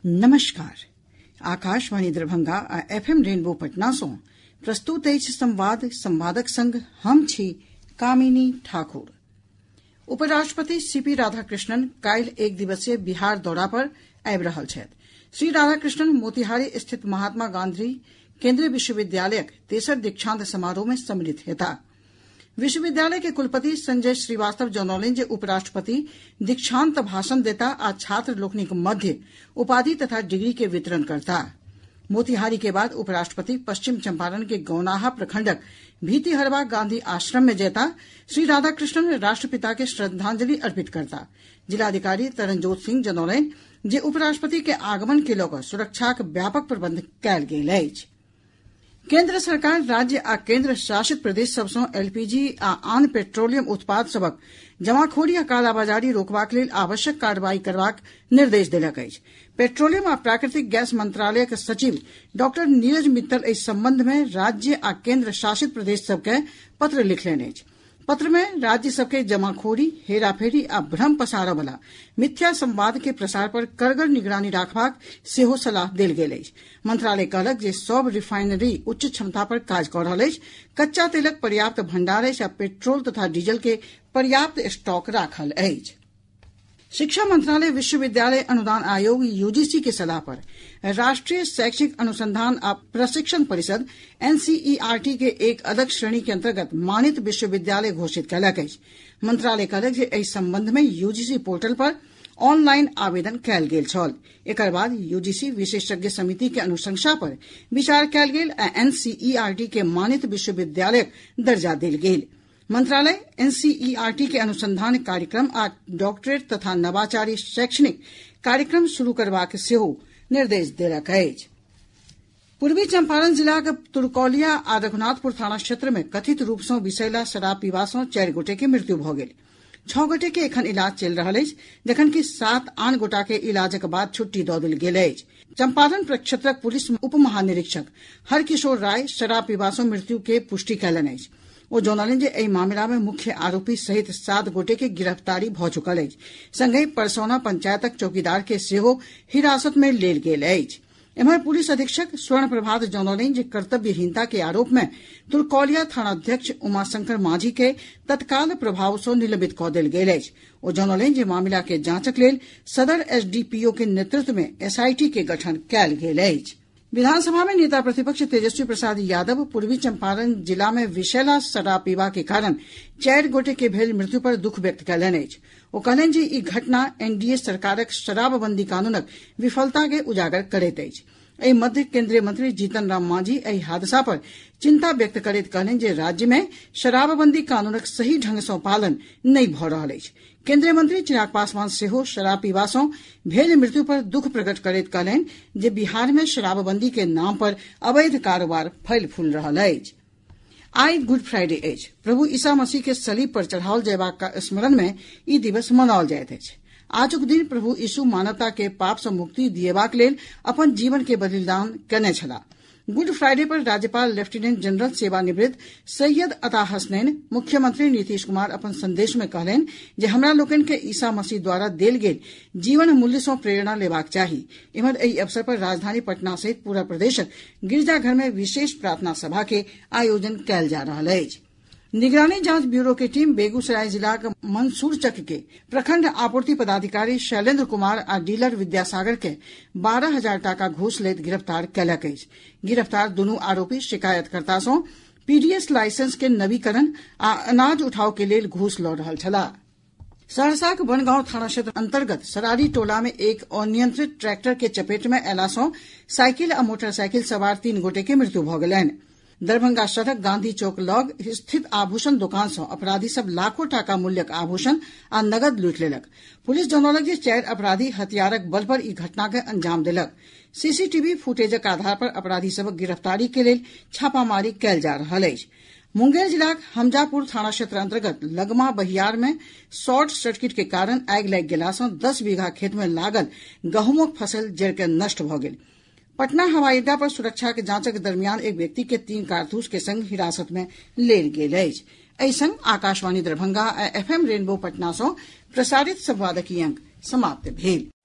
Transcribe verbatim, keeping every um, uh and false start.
नमस्कार। आकाशवाणी दरभंगा आ FM rainbow Patna सँ प्रस्तुत अछि संवाद। संवादक संग हम छी कामिनी ठाकुर। उपराष्ट्रपति सीपी राधाकृष्णन काल्हि एक दिवसीय बिहार दौरा पर आबि रहल छथि। श्री राधाकृष्णन मोतिहारी स्थित महात्मा गांधी केंद्रीय विश्वविद्यालयक तेसर दीक्षांत समारोह में सम्मिलित हेताह। विश्वविद्यालय के कुलपति संजय श्रीवास्तव जनौलनि जे उपराष्ट्रपति दीक्षांत भाषण देता आ छात्र लोकनिक मध्य उपाधि तथा डिग्री के वितरण करताह। मोतिहारी के बाद उपराष्ट्रपति पश्चिम चंपारण के गौनाहा प्रखंडक भीतिहरवा गांधी आश्रम में जयता। श्री राधाकृष्णन राष्ट्रपिता के श्रद्धांजलि अर्पित करता। जिलाधिकारी तरनजोत सिंह जनौलनि जे उपराष्ट्रपति के आगमन के लऽ कऽ सुरक्षाक व्यापक प्रबंध कयल गेल अछि। केंद्र सरकार राज्य आ केंद्र शासित प्रदेश सभ सँ एलपीजी आ आन पेट्रोलियम उत्पाद सभक जमाखोरी आ कालाबाजारी रोकबाक लेल आवश्यक कार्रवाई करबाक निर्देश देलक अछि। पेट्रोलियम आ प्राकृतिक गैस मंत्रालयक सचिव डॉक्टर नीरज मित्तल एहि संबंध में राज्य आ केंद्र शासित प्रदेश सभ के पत्र लिखलनि अछि। पत्र में राज्य सभ के जमाखोरी, हेराफेरी आ भ्रम पसारय वला मिथ्या संवाद के प्रसार पर कड़गर निगरानी राखबाक सेहो सलाह देल गेल अछि। मंत्रालय कहलक जे सभ रिफाइनरी उच्च क्षमता पर काज कऽ रहल अछि, कच्चा तेलक पर्याप्त भंडार अछि आ पेट्रोल तथा डीजल के पर्याप्त स्टॉक राखल अछि। शिक्षा मंत्रालय विश्वविद्यालय अनुदान आयोग यूजीसी के सलाह पर राष्ट्रीय शैक्षिक अनुसंधान आ प्रशिक्षण परिषद एनसीईआरटी के एक अलग श्रेणी के अंतर्गत मानित विश्वविद्यालय घोषित कयलक अछि। मंत्रालय कहलक जे एहि संबंध में यूजीसी पोर्टल पर ऑनलाइन आवेदन कयल गेल छल। एकर बाद यूजीसी विशेषज्ञ समिति के अनुशंसा पर विचार कयल गेल आ एनसीईआरटी के मानित विश्वविद्यालयक दर्जा देल गेल। मंत्रालय एनसीईआरटी के अनुसंधान कार्यक्रम आ डॉक्टरेट तथा नवाचारी शैक्षणिक कार्यक्रम शुरू करबाक सेहो निर्देश देलक अछि। पूर्वी चंपारण जिलाक तुरकौलिया आ रघुनाथपुर थाना क्षेत्र में कथित रूप सँ विषैला शराब पीबा सँ चारि गोटे के मृत्यु भऽ गेल। छओ गोटे के एखन इलाज चलि रहल अछि, जखनकि सात आन गोटा के इलाजक बाद छुट्टी दऽ देल गेल अछि। चंपारण प्रक्षेत्रक पुलिस उप महानिरीक्षक हरकिशोर राय शराब पीबा सँ मृत्यु के पुष्टि कयलनि अछि। ओ जनौलनि जे एहि मामिला में मुख्य आरोपी सहित सात गोटे के गिरफ्तारी भऽ चुकल अछि। संगहि परसौना पंचायतक चौकीदार के सेहो हिरासत में लेल गेल अछि। एम्हर पुलिस अधीक्षक स्वर्ण प्रभात जनौलनि जे कर्तव्यहीनता के आरोप में तुरकौलिया थानाध्यक्ष उमाशंकर माझी के तत्काल प्रभाव सँ निलंबित कऽ देल गेल अछि। ओ जनौलनि जे मामिला के जांचक लेल सदर एसडीपीओ के नेतृत्व में एसआईटी के गठन कयल गेल अछि। विधानसभा में नेता प्रतिपक्ष तेजस्वी प्रसाद यादव पूर्वी चंपारण जिला में विषैला शराब पीबा के कारण चारि गोटे के भेल मृत्यु पर दुःख व्यक्त कयलनि अछि। ओ कहलनि जे ई घटना एनडीए सरकारक शराबबंदी कानूनक विफलता के उजागर करैत अछि। एहि मध्य केंद्रीय मंत्री जीतन राम मांझी एहि हादसा पर चिंता व्यक्त करैत कहलनि जे राज्य में शराबबंदी कानूनक सही ढंग सँ पालन नहि भऽ रहल अछि। केंद्रीय मंत्री चिराग पासवान सेहो शराब पीबा सँ भेल मृत्यु पर दुःख प्रकट करैत कहलनि जे बिहार में शराबबंदी के नाम पर अवैध कारोबार फैल फूल रहल अछि। आइ गुड फ्राइडे अछि। प्रभु ईसा मसीह के सलीब पर चढ़ाओल जयबाक स्मरण में ई दिवस मनाओल जाइत अछि। आजुक दिन प्रभु यीशु मानवता के पाप सँ मुक्ति दिएबाक लेल अपन जीवन के बलिदान कयने छलाह। गुड फ्राइडे पर राज्यपाल लेफ्टिनेंट जनरल सेवानिवृत्त सैयद अता हसनैन मुख्यमंत्री नीतीश कुमार अपन संदेश में कहलनि जे हमरा लोकनि के ईसा मसीह द्वारा देल गेल जीवन मूल्य सँ प्रेरणा लेबाक चाही। एम्हर एहि अवसर पर राजधानी पटना सहित पूरा प्रदेशक गिरजाघर में विशेष प्रार्थना सभा के आयोजन कयल जा रहल अछि। निगरानी जांच ब्यूरो के टीम बेगूसराय जिलाक मंसूरचक के प्रखंड आपूर्ति पदाधिकारी शैलेंद्र कुमार आ डीलर विद्यासागर के बारह हजार टाका घूस लैत गिरफ्तार कयलक अछि। गिरफ्तार दुनू आरोपी शिकायतकर्ता सँ पीडीएस लाइसेंस के नवीकरण आ अनाज उठाव के लेल घूस लऽ रहल छलाह। सहरसाक बनगांव थाना क्षेत्र अंतर्गत सरारी टोला में एक अनियंत्रित ट्रैक्टर के चपेट में अयला सँ साइकिल आ मोटरसाइकिल सवार तीन गोटे के मृत्यु भऽ गेलनि। दरभंगा शहरक गांधी चौक लग स्थित आभूषण दोकान सँ अपराधी सब लाखों टाका मूल्यक आभूषण आ नगद लूटि लेलक। पुलिस जनौलक जे चारि अपराधी हथियारक बल पर ई घटना के अंजाम देलक। सीसीटीवी फुटेजक आधार पर अपराधी सभक गिरफ्तारी के लेल छापामारी कयल जा रहल अछि। मुंगेर जिलाक हमजापुर थाना क्षेत्र अंतर्गत लगमा बहियार में शॉर्ट सर्किट के कारण आगि लागि गेला सँ दस बीघा खेत में लागल गहूमक फसल जरि के नष्ट भऽ गेल। पटना हवाई अड्डा पर सुरक्षा के जांचक दरमियान एक व्यक्ति के तीन कारतूस के संग हिरासत में लेल गेल अछि। एहि संग आकाशवाणी दरभंगा आ एफएम रेनबो पटना सँ प्रसारित संवादक ई अंक समाप्त भेल।